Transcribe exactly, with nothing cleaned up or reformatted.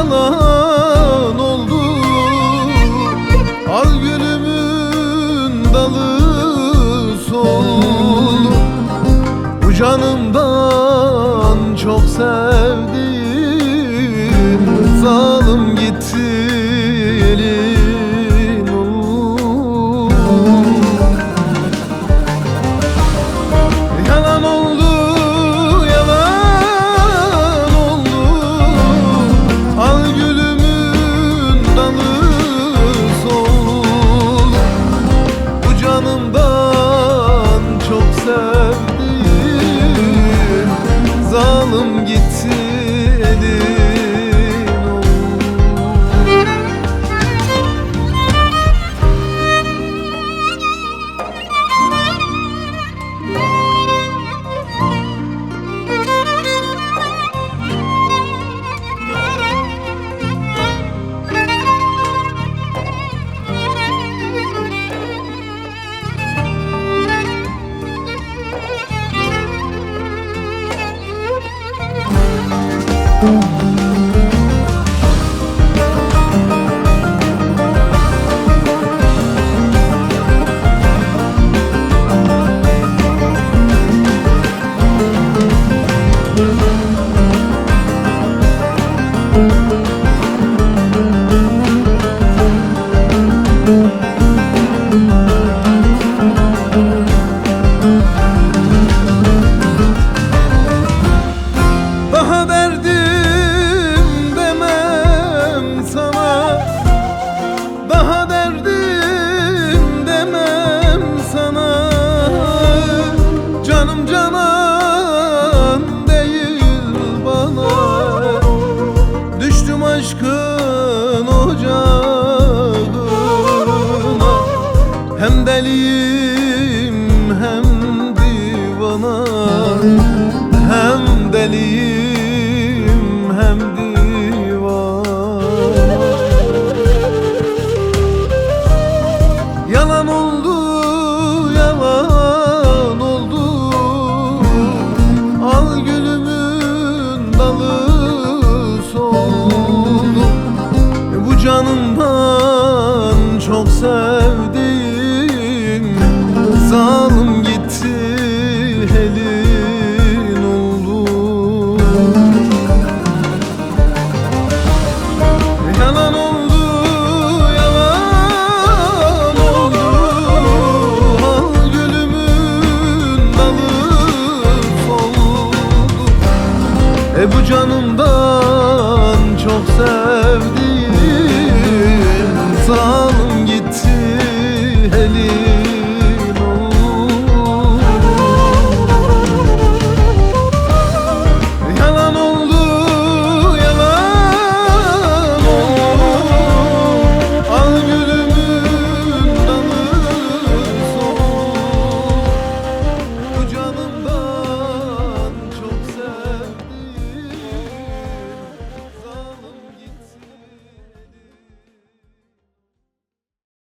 yalan oldu. Al gülümün dalı soldu. Bu canımdan çok sevdiğim zalim gitti elin oldu. Yalan oldu, yalan oldu. Al gülümün dalı soldu. Bu canımdan çok sevdiğim zalim gitti elin oldu. Daha derdim demem sana, daha derdim demem sana. Canım canan değil bana, düştüm aşkın ocağına. Hem deliyim hem divana, hem deliyim hem divana. Yalan oldu, yalan oldu. Al gülümün dalı soldu. Bu canımdan çok sevdiğim zalim gitti elin oldu. Yalan oldu, yalan oldu. Al gülümün dalı soldu. E bu canımdan çok sev